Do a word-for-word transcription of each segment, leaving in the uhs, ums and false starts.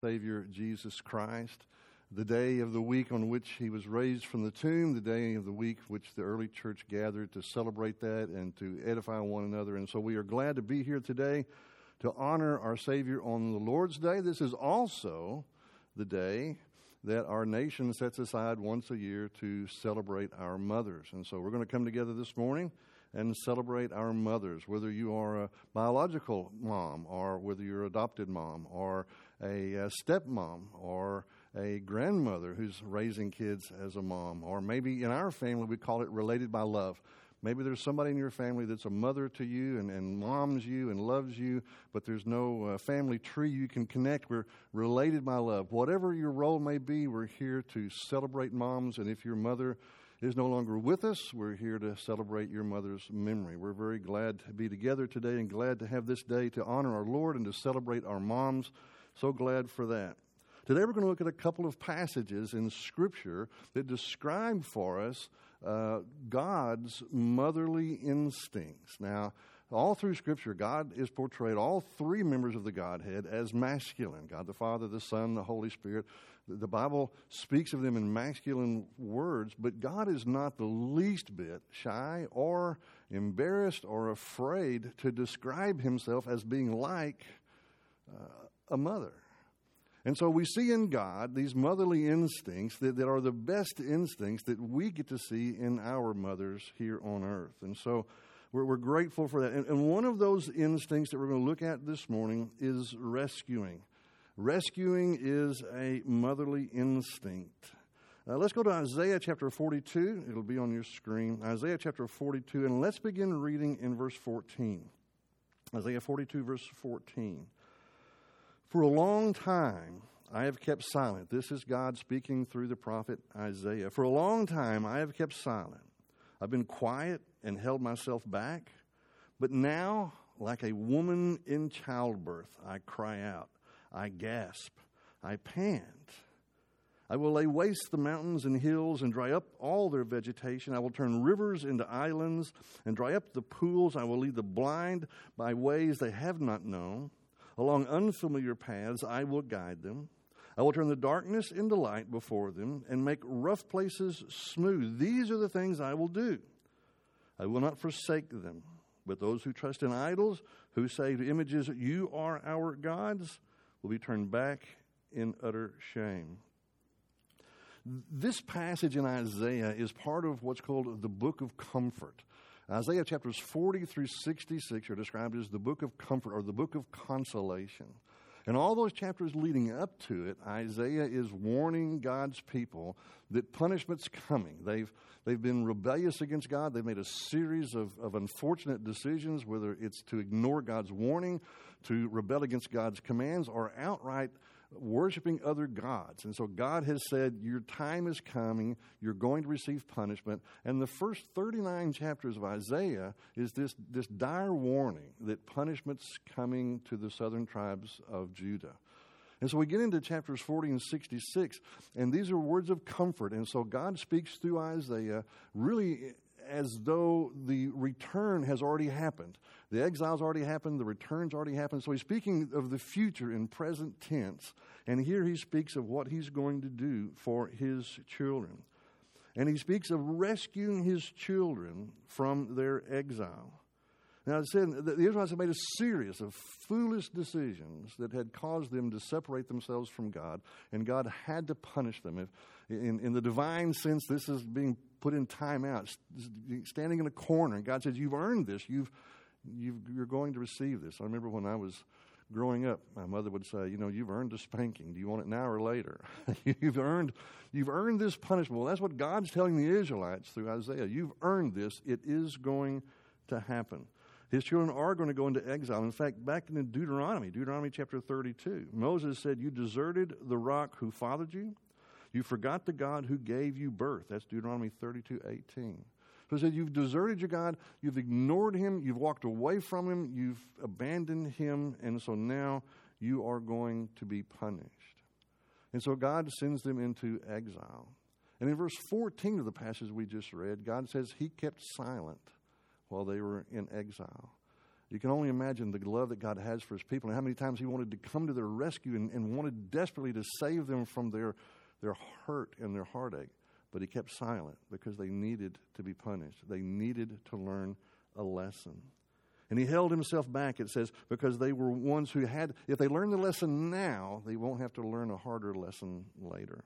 Savior Jesus Christ, the day of the week on which he was raised from the tomb, the day of the week which the early church gathered to celebrate that and to edify one another. And so we are glad to be here today to honor our Savior on the Lord's Day. This is also the day that our nation sets aside once a year to celebrate our mothers. And so we're going to come together this morning and celebrate our mothers, whether you are a biological mom or whether you're an adopted mom or a, a stepmom or a grandmother who's raising kids as a mom, or maybe in our family we call it related by love. Maybe there's somebody in your family that's a mother to you and, and moms you and loves you, but there's no uh, family tree you can connect. We're related by love. Whatever your role may be, we're here to celebrate moms, and if your mother is no longer with us, we're here to celebrate your mother's memory. We're very glad to be together today and glad to have this day to honor our Lord and to celebrate our moms. So glad for that. Today we're going to look at a couple of passages in Scripture that describe for us uh, God's motherly instincts. Now, all through Scripture, God is portrayed, all three members of the Godhead, as masculine. God the Father, the Son, the Holy Spirit. The Bible speaks of them in masculine words, but God is not the least bit shy or embarrassed or afraid to describe himself as being like uh, a mother. And so we see in God these motherly instincts that, that are the best instincts that we get to see in our mothers here on earth. And so we're, we're grateful for that. And, and one of those instincts that we're going to look at this morning is rescuing. Rescuing is a motherly instinct. Uh, let's go to Isaiah chapter forty-two. It'll be on your screen. Isaiah chapter forty-two, and let's begin reading in verse fourteen. Isaiah forty-two, verse fourteen. For a long time I have kept silent. This is God speaking through the prophet Isaiah. For a long time I have kept silent. I've been quiet and held myself back. But now, like a woman in childbirth, I cry out. I gasp. I pant. I will lay waste the mountains and hills and dry up all their vegetation. I will turn rivers into islands and dry up the pools. I will lead the blind by ways they have not known. Along unfamiliar paths I will guide them. I will turn the darkness into light before them and make rough places smooth. These are the things I will do. I will not forsake them. But those who trust in idols, who say to images, "You are our gods," will be turned back in utter shame. This passage in Isaiah is part of what's called the Book of Comfort. Isaiah chapters forty through sixty-six are described as the book of comfort or the book of consolation. And all those chapters leading up to it, Isaiah is warning God's people that punishment's coming. They've they've been rebellious against God. They've made a series of, of unfortunate decisions, whether it's to ignore God's warning, to rebel against God's commands, or outright worshiping other gods. And so God has said, your time is coming, you're going to receive punishment. And the first thirty-nine chapters of Isaiah is this, this dire warning that punishment's coming to the southern tribes of Judah. And so we get into chapters forty and sixty-six, and these are words of comfort. And so God speaks through Isaiah really as though the return has already happened. The exile's already happened, the return's already happened. So he's speaking of the future in present tense. And here he speaks of what he's going to do for his children. And he speaks of rescuing his children from their exile. Now, it said that the Israelites had made a series of foolish decisions that had caused them to separate themselves from God, and God had to punish them. If, in, in the divine sense, this is being put in time out, standing in a corner, and God says, you've earned this. You've, you've, you're going to receive this. I remember when I was growing up, my mother would say, you know, you've earned a spanking. Do you want it now or later? you've earned you've earned this punishment. Well, that's what God's telling the Israelites through Isaiah. You've earned this. It is going to happen. His children are going to go into exile. In fact, back in Deuteronomy, Deuteronomy chapter thirty-two, Moses said, you deserted the rock who fathered you. You forgot the God who gave you birth. That's Deuteronomy thirty-two eighteen. So he said, you've deserted your God, you've ignored him, you've walked away from him, you've abandoned him, and so now you are going to be punished. And so God sends them into exile. And in verse fourteen of the passage we just read, God says he kept silent while they were in exile. You can only imagine the love that God has for his people and how many times he wanted to come to their rescue and, and wanted desperately to save them from their, their hurt and their heartache. But he kept silent because they needed to be punished. They needed to learn a lesson. And he held himself back, it says, because they were ones who had, if they learn the lesson now, they won't have to learn a harder lesson later.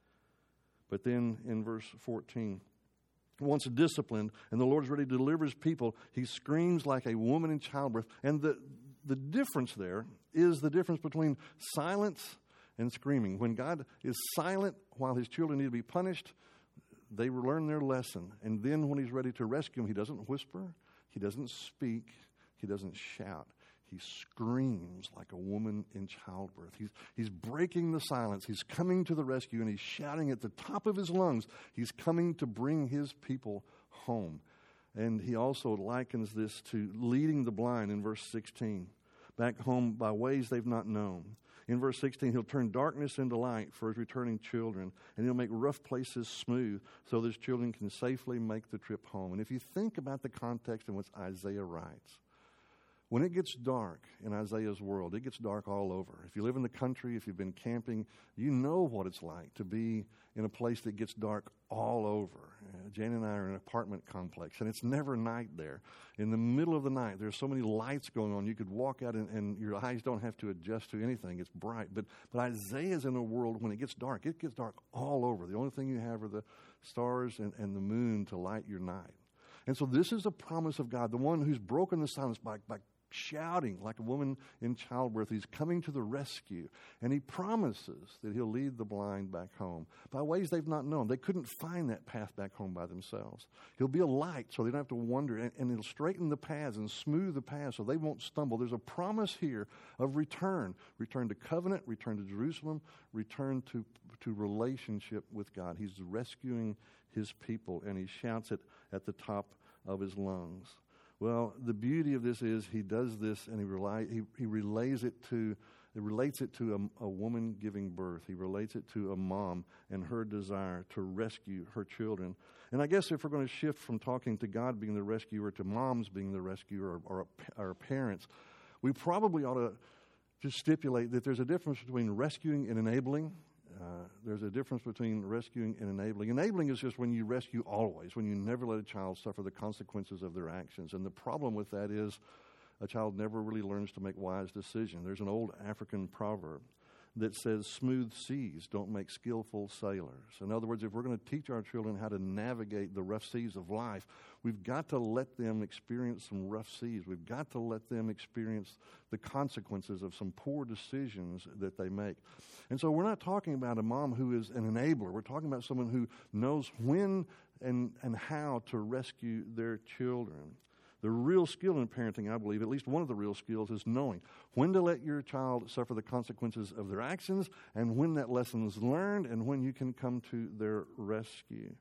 But then in verse fourteen, once disciplined and the Lord's ready to deliver his people, he screams like a woman in childbirth. And the, the difference there is the difference between silence and screaming. When God is silent while his children need to be punished, they learn their lesson. And then when he's ready to rescue them, he doesn't whisper, he doesn't speak, he doesn't shout. He screams like a woman in childbirth. He's, he's breaking the silence. He's coming to the rescue, and he's shouting at the top of his lungs. He's coming to bring his people home. And he also likens this to leading the blind in verse sixteen, back home by ways they've not known. In verse sixteen, he'll turn darkness into light for his returning children, and he'll make rough places smooth so that his children can safely make the trip home. And if you think about the context in which Isaiah writes, when it gets dark in Isaiah's world, it gets dark all over. If you live in the country, if you've been camping, you know what it's like to be in a place that gets dark all over. Uh, Jane and I are in an apartment complex, and it's never night there. In the middle of the night, there's so many lights going on. You could walk out, and, and your eyes don't have to adjust to anything. It's bright. But, but Isaiah's in a world, when it gets dark, it gets dark all over. The only thing you have are the stars and, and the moon to light your night. And so this is a promise of God, the one who's broken the silence by, by shouting like a woman in childbirth. He's coming to the rescue, and he promises that he'll lead the blind back home by ways they've not known. They couldn't find that path back home by themselves. He'll be a light so they don't have to wonder, and, and he'll straighten the paths and smooth the paths so they won't stumble. There's a promise here of return, return to covenant, return to Jerusalem, return to, to relationship with God. He's rescuing his people, and he shouts it at the top of his lungs. Well, the beauty of this is he does this, and he rely, he, he relays it to, it relates it to a, a woman giving birth. He relates it to a mom and her desire to rescue her children. And I guess if we're going to shift from talking to God being the rescuer to moms being the rescuer, or, or our parents, we probably ought to just stipulate that there's a difference between rescuing and enabling. Uh, there's a difference between rescuing and enabling. Enabling is just when you rescue always, when you never let a child suffer the consequences of their actions. And the problem with that is a child never really learns to make wise decisions. There's an old African proverb that says, smooth seas don't make skillful sailors. In other words, if we're going to teach our children how to navigate the rough seas of life, we've got to let them experience some rough seas. We've got to let them experience the consequences of some poor decisions that they make. And so we're not talking about a mom who is an enabler. We're talking about someone who knows when and, and how to rescue their children. The real skill in parenting, I believe, at least one of the real skills, is knowing when to let your child suffer the consequences of their actions, and when that lesson is learned, and when you can come to their rescue.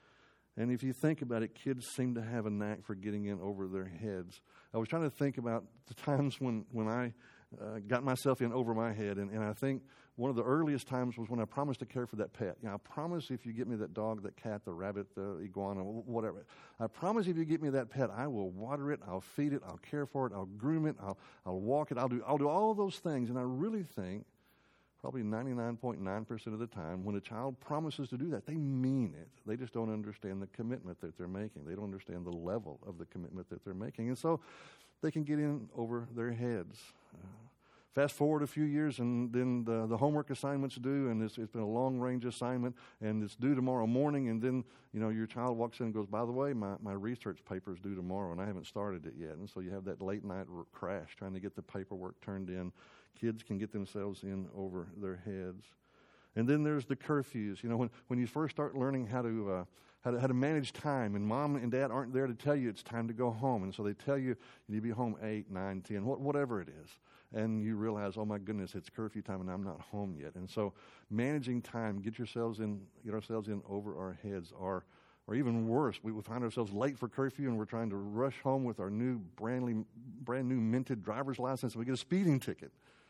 And if you think about it, kids seem to have a knack for getting in over their heads. I was trying to think about the times when, when I uh, got myself in over my head, and, and I think one of the earliest times was when I promised to care for that pet. You know, I promise if you get me that dog, that cat, the rabbit, the iguana, whatever. I promise if you get me that pet, I will water it, I'll feed it, I'll care for it, I'll groom it, I'll I'll walk it, I'll do I'll do all those things. And I really think, probably ninety-nine point nine percent of the time, when a child promises to do that, they mean it. They just don't understand the commitment that they're making. They don't understand the level of the commitment that they're making. And so they can get in over their heads. Uh, Fast forward a few years, and then the, the homework assignment's due, and it's, it's been a long-range assignment, and it's due tomorrow morning, and then, you know, your child walks in and goes, by the way, my, my research paper's due tomorrow, and I haven't started it yet. And so you have that late-night r- crash trying to get the paperwork turned in. Kids can get themselves in over their heads. And then there's the curfews. You know, when, when you first start learning how to, uh, how to how to manage time, and mom and dad aren't there to tell you it's time to go home, and so they tell you you need to be home eight, nine, ten, wh- whatever it is. And you realize, oh my goodness, it's curfew time and I'm not home yet. And so managing time, get yourselves in, get ourselves in over our heads, or, or even worse, we find ourselves late for curfew and we're trying to rush home with our new brand new, brand new minted driver's license, and we get a speeding ticket.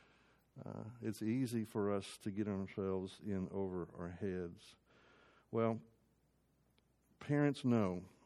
Uh, it's easy for us to get ourselves in over our heads. Well, parents know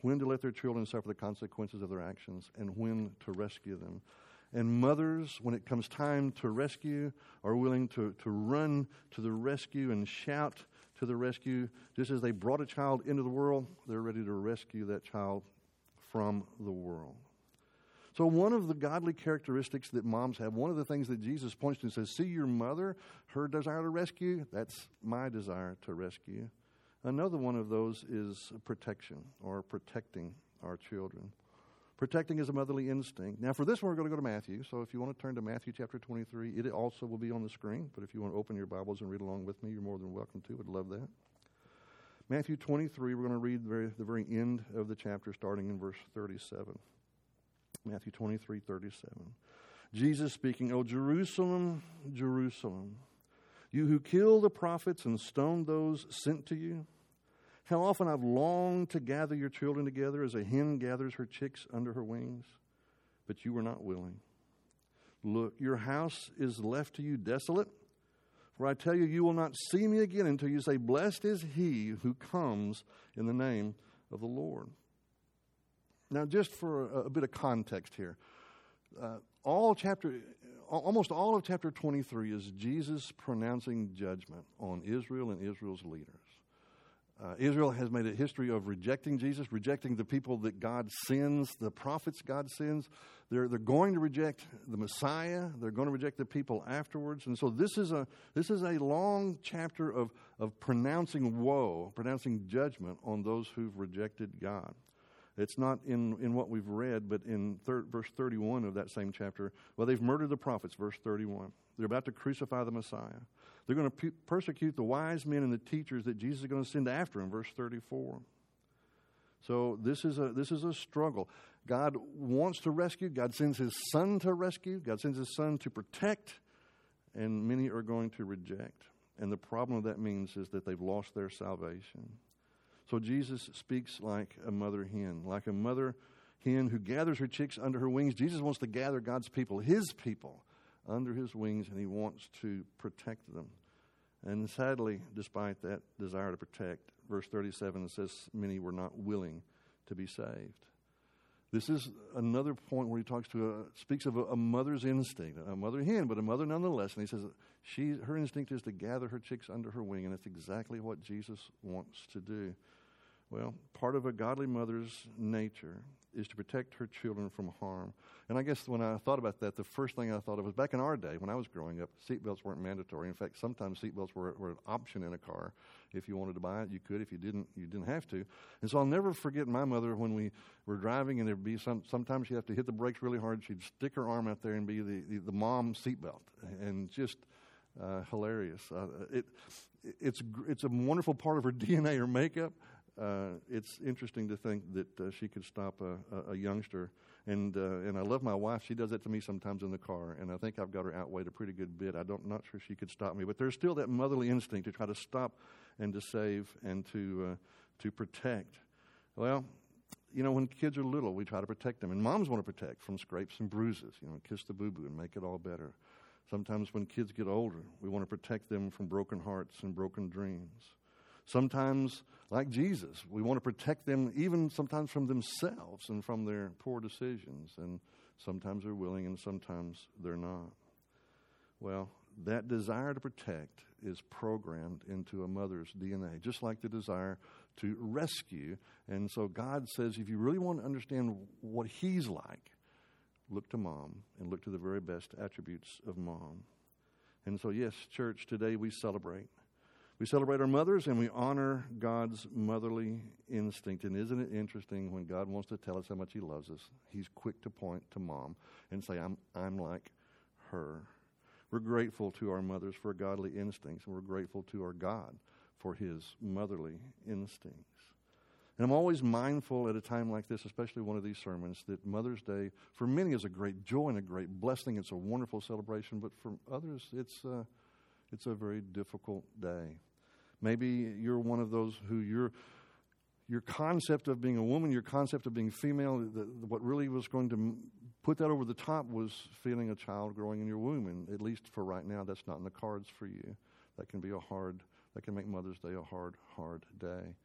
when to let their children suffer the consequences of their actions, and when to rescue them. And mothers, when it comes time to rescue, are willing to, to run to the rescue and shout to the rescue. Just as they brought a child into the world, they're ready to rescue that child from the world. So one of the godly characteristics that moms have, one of the things that Jesus points to and says, see your mother, her desire to rescue, that's my desire to rescue. Another one of those is protection, or protecting our children. Protecting is a motherly instinct. Now, for this one, we're going to go to Matthew. So if you want to turn to Matthew chapter twenty-three, it also will be on the screen. But if you want to open your Bibles and read along with me, you're more than welcome to. I'd love that. Matthew twenty-three, we're going to read the very, the very end of the chapter, starting in verse thirty-seven. Matthew twenty-three, thirty-seven. Jesus speaking, O Jerusalem, Jerusalem, you who kill the prophets and stone those sent to you, how often I've longed to gather your children together as a hen gathers her chicks under her wings, but you were not willing. Look, your house is left to you desolate, for I tell you, you will not see me again until you say, blessed is he who comes in the name of the Lord. Now, just for a, a bit of context here, uh, all chapter, almost all of chapter twenty-three is Jesus pronouncing judgment on Israel and Israel's leaders. Uh, Israel has made a history of rejecting Jesus, rejecting the people that God sends, the prophets God sends. They're they're going to reject the Messiah. They're going to reject the people afterwards. And so this is a this is a long chapter of of pronouncing woe, pronouncing judgment on those who've rejected God. It's not in, in what we've read, but in thir- verse thirty-one of that same chapter. Well, they've murdered the prophets, verse thirty-one. They're about to crucify the Messiah. They're going to pe- persecute the wise men and the teachers that Jesus is going to send after him, verse thirty-four. So this is a this is a struggle. God wants to rescue. God sends his son to rescue. God sends his son to protect, and many are going to reject. And the problem that means is that they've lost their salvation. So Jesus speaks like a mother hen, like a mother hen who gathers her chicks under her wings. Jesus wants to gather God's people, his people, under his wings, and he wants to protect them. And sadly, despite that desire to protect, verse thirty-seven says many were not willing to be saved. This is another point where he talks to a, speaks of a, a mother's instinct, a mother hen, but a mother nonetheless. And he says she her instinct is to gather her chicks under her wing, and it's exactly what Jesus wants to do. Well, part of a godly mother's nature is to protect her children from harm. And I guess when I thought about that, the first thing I thought of was back in our day when I was growing up, seatbelts weren't mandatory. In fact, sometimes seatbelts were, were an option in a car. If you wanted to buy it, you could. If you didn't, you didn't have to. And so I'll never forget my mother when we were driving, and there'd be some. Sometimes she'd have to hit the brakes really hard. She'd stick her arm out there and be the, the, the mom seatbelt, and just uh, hilarious. Uh, it it's it's a wonderful part of her D N A or makeup. Uh, it's interesting to think that uh, she could stop a, a, a youngster. And uh, and I love my wife. She does that to me sometimes in the car, and I think I've got her outweighed a pretty good bit. I don't, I'm not sure she could stop me, but there's still that motherly instinct to try to stop and to save and to uh, to protect. Well, you know, when kids are little, we try to protect them, and moms want to protect from scrapes and bruises. You know, kiss the boo-boo and make it all better. Sometimes when kids get older, we want to protect them from broken hearts and broken dreams. Sometimes, like Jesus, we want to protect them even sometimes from themselves and from their poor decisions. And sometimes they're willing and sometimes they're not. Well, that desire to protect is programmed into a mother's D N A, just like the desire to rescue. And so God says, if you really want to understand what he's like, look to mom and look to the very best attributes of mom. And so, yes, church, today we celebrate. We celebrate our mothers and we honor God's motherly instinct. And isn't it interesting when God wants to tell us how much he loves us, he's quick to point to mom and say, I'm I'm like her. We're grateful to our mothers for godly instincts, and we're grateful to our God for his motherly instincts. And I'm always mindful at a time like this, especially one of these sermons, that Mother's Day for many is a great joy and a great blessing. It's a wonderful celebration, but for others, it's uh, it's a very difficult day. Maybe you're one of those who your your concept of being a woman, your concept of being female, the, what really was going to put that over the top was feeling a child growing in your womb. And at least for right now, that's not in the cards for you. That can be a hard, that can make Mother's Day a hard, hard day.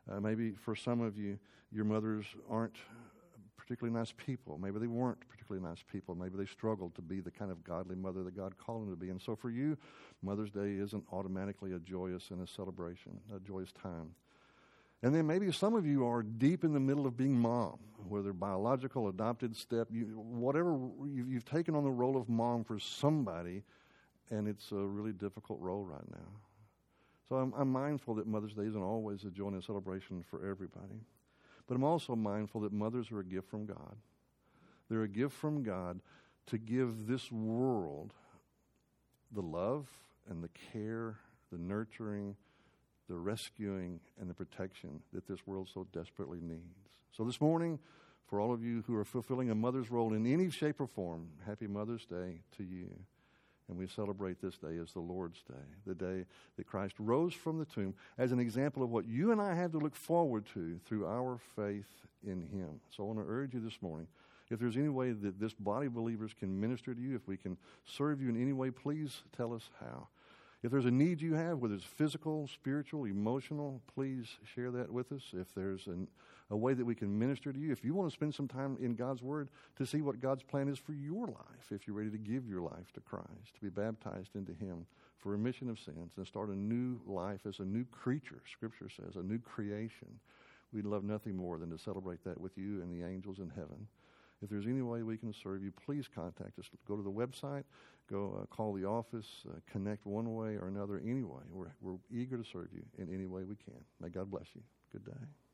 Uh, maybe for some of you, your mothers aren't particularly nice people. Maybe they weren't particularly nice people. Maybe they struggled to be the kind of godly mother that God called them to be. And so for you, Mother's Day isn't automatically a joyous and a celebration, a joyous time. And then maybe some of you are deep in the middle of being mom, whether biological, adopted, step, you, whatever, you've, you've taken on the role of mom for somebody, and it's a really difficult role right now. So I'm, I'm mindful that Mother's Day isn't always a joy and a celebration for everybody. But I'm also mindful that mothers are a gift from God. They're a gift from God to give this world the love and the care, the nurturing, the rescuing, and the protection that this world so desperately needs. So this morning, for all of you who are fulfilling a mother's role in any shape or form, happy Mother's Day to you. And we celebrate this day as the Lord's Day, the day that Christ rose from the tomb as an example of what you and I have to look forward to through our faith in Him. So I want to urge you this morning, if there's any way that this body of believers can minister to you, if we can serve you in any way, please tell us how. If there's a need you have, whether it's physical, spiritual, emotional, please share that with us. If there's an, a way that we can minister to you, if you want to spend some time in God's Word to see what God's plan is for your life, if you're ready to give your life to Christ, to be baptized into Him for remission of sins and start a new life as a new creature, Scripture says, a new creation, we'd love nothing more than to celebrate that with you and the angels in heaven. If there's any way we can serve you, please contact us. Go to the website, go uh, call the office, uh, connect one way or another, any way. We're, we're eager to serve you in any way we can. May God bless you. Good day.